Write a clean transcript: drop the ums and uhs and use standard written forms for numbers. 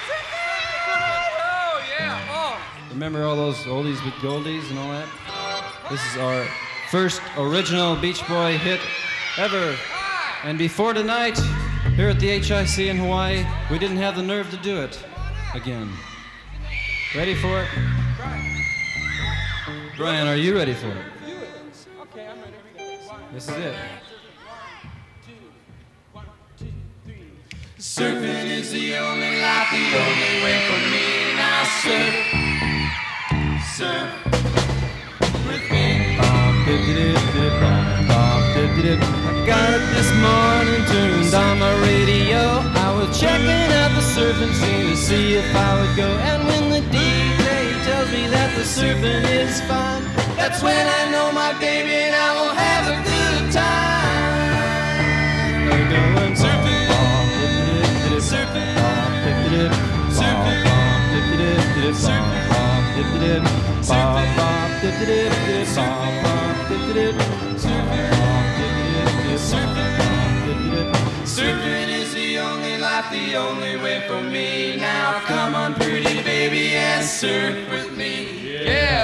Oh, yeah. Oh. Remember all those oldies with goldies and all that? This is our first original Beach Boy hit ever. And before tonight, here at the HIC in Hawaii, we didn't have the nerve to do it again. Ready for it? Brian, are you ready for it? Okay, I'm ready. This is it. Surfing is the only life, the only way for me. Now surf with me. I got up this morning, turned on my radio. I was checking out the surfing scene to see if I would go. And when the DJ tells me that the surfing is fun, That's when I know my baby and I will have a good time. we're going Surfing, surfing, surfing is the only life, the only way for me. Now come on, pretty baby, and surf with me. Yeah.